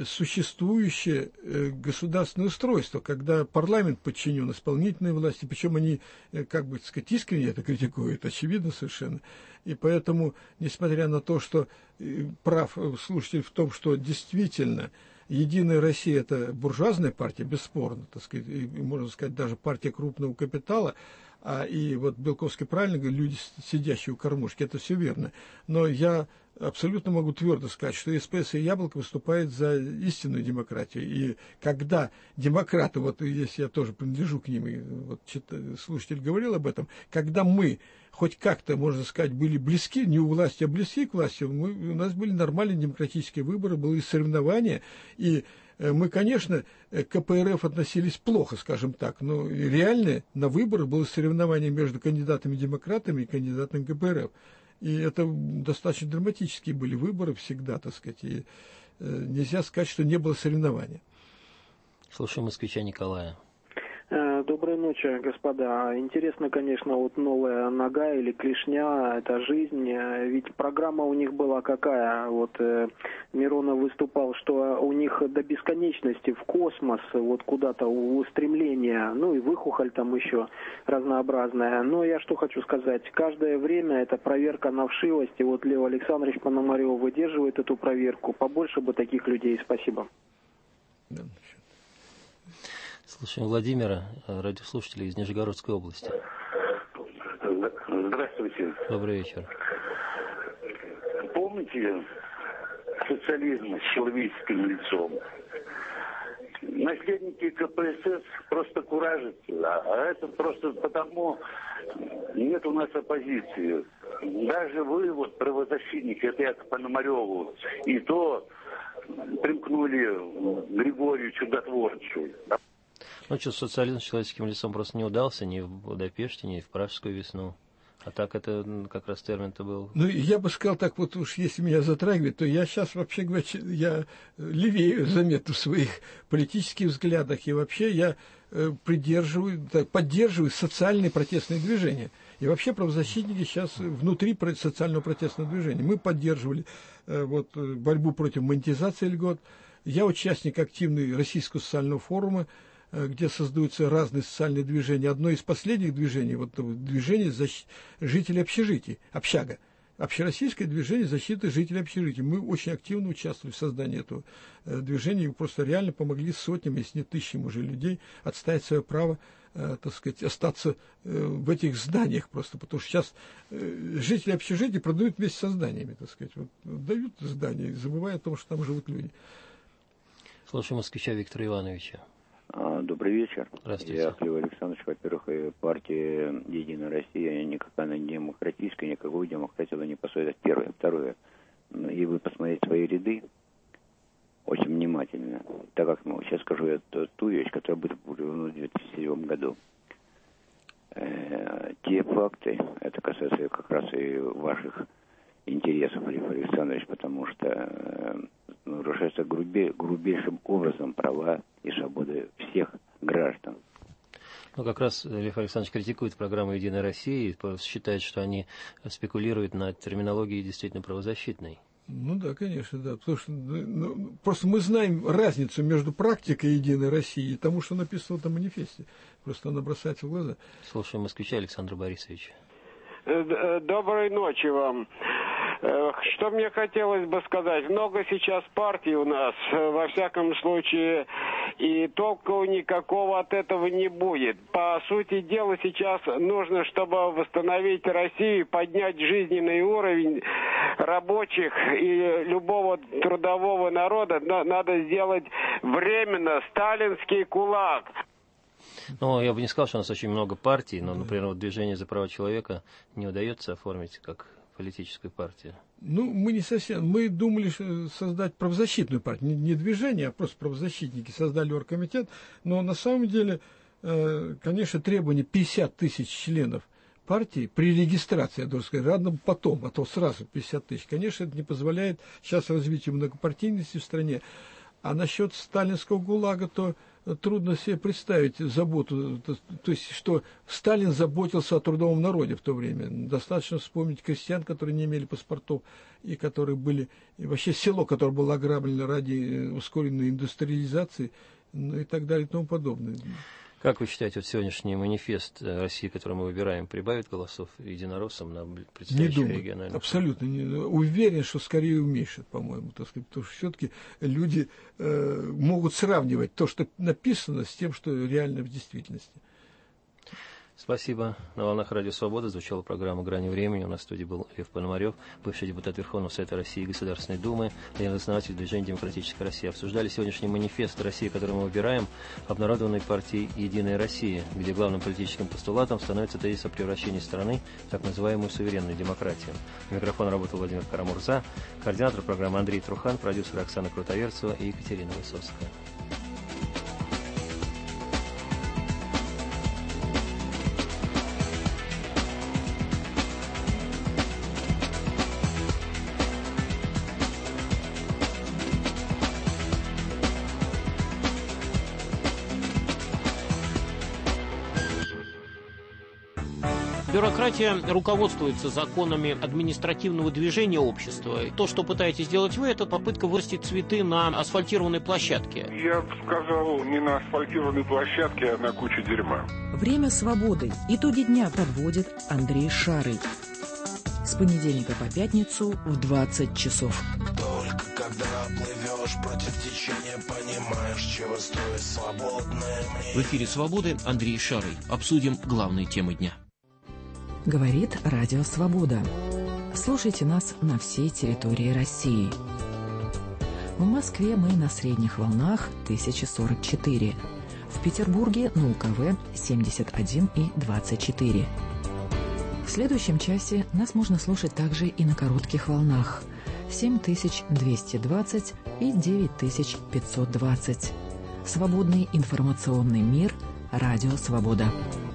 существующее э, государственное устройство, когда парламент подчинен исполнительной власти, причем они, э, как бы сказать, искренне это критикуют, очевидно совершенно. И поэтому, несмотря на то, что э, прав слушатель в том, что действительно Единая Россия – это буржуазная партия, бесспорно, так сказать, и, можно сказать, даже партия крупного капитала, а и вот Белковский правильно говорит, люди, сидящие у кормушки, это все верно. Но я абсолютно могу твердо сказать, что СПС и Яблоко выступают за истинную демократию. И когда демократы, вот если я тоже принадлежу к ним, и вот слушатель говорил об этом, когда мы хоть как-то, можно сказать, были близки, не у власти, а близки к власти, мы, у нас были нормальные демократические выборы, были соревнования, и мы, конечно, к КПРФ относились плохо, скажем так, но реально на выборах было соревнование между кандидатами-демократами и кандидатами КПРФ. И это достаточно драматические были выборы всегда, так сказать, и э, нельзя сказать, что не было соревнования. Слушаем москвича Николая. Доброй ночи, господа. Интересно, конечно, вот новая нога или клешня, это жизнь. Ведь программа у них была какая? Вот э, Миронов выступал, что у них до бесконечности в космос, вот куда-то устремление, ну и выхухоль там еще разнообразная. Но я что хочу сказать, каждое время это проверка на вшивость, и вот Лев Александрович Пономарев выдерживает эту проверку. Побольше бы таких людей. Спасибо. Слушаем Владимира, радиослушателя из Нижегородской области. Здравствуйте. Добрый вечер. Помните социализм с человеческим лицом? Наследники КПСС просто куражатся, а это просто потому нет у нас оппозиции. Даже вы, вот правозащитники, это я к Пономареву, и то примкнули к Григорию Чудотворцу. Ну что, социализм с человеческим лицом просто не удался ни в Будапеште, ни в Пражскую весну. А так это как раз термин-то был. Ну, я бы сказал так, вот уж если меня затрагивает, то я сейчас вообще, говоря, я левею заметно в своих политических взглядах. И вообще я придерживаю, поддерживаю социальные протестные движения. И вообще правозащитники сейчас внутри социального протестного движения. Мы поддерживали вот, борьбу против монетизации льгот. Я участник активный Российского социального форума, где создаются разные социальные движения. Одно из последних движений, вот движение защ... жителей общежитий, общага. Общероссийское движение защиты жителей общежитий. Мы очень активно участвовали в создании этого движения и просто реально помогли сотням, если не тысячам уже людей отстоять свое право, так сказать, остаться в этих зданиях просто. Потому что сейчас жители общежитий продают вместе со зданиями, так сказать. Вот, дают здания, забывая о том, что там живут люди. Слушаем москвича Виктора Ивановича. Добрый вечер. Здравствуйте. Я Клев Александрович. Во-первых, партия «Единая Россия» никакая она не демократическая, никакую демократию она не посоветует. Первое. Второе. И вы посмотрите свои ряды очень внимательно. Так как, ну, сейчас скажу я ту, ту вещь, которая будет в две тысячи седьмом году. э, те факты, это касается как раз и ваших интересов, Лев Александрович, потому что э, нарушаются грубе, грубейшим образом права и свободы всех граждан. Ну, как раз Лев Александрович критикует программу «Единая Россия» и считает, что они спекулируют над терминологией действительно правозащитной. Ну да, конечно, да. Потому что ну, просто мы знаем разницу между практикой «Единой России» и тому, что написано в этом манифесте. Просто она бросается в глаза. Слушаем москвича Александра Борисовича. Доброй ночи вам. Что мне хотелось бы сказать? Много сейчас партий у нас, во всяком случае, и толку никакого от этого не будет. По сути дела, сейчас нужно, чтобы восстановить Россию, поднять жизненный уровень рабочих и любого трудового народа, надо сделать временно сталинский кулак. Ну, я бы не сказал, что у нас очень много партий, но, например, вот движение за права человека не удается оформить как политическую партию. Ну, мы не совсем. Мы думали создать правозащитную партию. Не, не движение, а просто правозащитники создали оргкомитет. Но на самом деле, э, конечно, требование пятьдесят тысяч членов партии при регистрации, я должен сказать, рядом потом, а то сразу пятьдесят тысяч. Конечно, это не позволяет сейчас развитию многопартийности в стране. А насчет сталинского ГУЛАГа, то трудно себе представить заботу, то, то есть, что Сталин заботился о трудовом народе в то время. Достаточно вспомнить крестьян, которые не имели паспортов, и которые были, и вообще село, которое было ограблено ради ускоренной индустриализации, ну и так далее и тому подобное. Как вы считаете, вот сегодняшний манифест России, который мы выбираем, прибавит голосов единороссам на предстоящих региональных? Абсолютно не думаю. Уверен, что скорее уменьшит, по-моему, так сказать, потому что все-таки люди э, могут сравнивать то, что написано, с тем, что реально в действительности. Спасибо. На волнах Радио Свобода звучала программа «Грани времени». У нас в студии был Лев Пономарев, бывший депутат Верховного Совета России и Государственной Думы, один из основателей движения «Демократическая Россия». Обсуждали сегодняшний манифест России, который мы выбираем, обнародованный партией «Единая Россия», где главным политическим постулатом становится тезис о превращении страны в так называемую суверенную демократию. У микрофона работал Владимир Карамурза, координатор программы Андрей Трухан, продюсер Оксана Крутоверцева и Екатерина Высоцкая. Бюрократия руководствуется законами административного движения общества. И то, что пытаетесь сделать вы, это попытка вырастить цветы на асфальтированной площадке. Я бы сказал, не на асфальтированной площадке, а на куче дерьма. Время свободы. Итоги дня подводит Андрей Шарый. С понедельника по пятницу в двадцать часов. Только когда плывешь против течения, понимаешь, чего стоит свободное мнение. В эфире «Свободы» Андрей Шарый. Обсудим главные темы дня. Говорит Радио Свобода. Слушайте нас на всей территории России. В Москве мы на средних волнах тысяча сорок четыре. В Петербурге на УКВ семьдесят один и двадцать четыре. В следующем часе нас можно слушать также и на коротких волнах семь тысяч двести двадцать и девять тысяч пятьсот двадцать. Свободный информационный мир. Радио Свобода.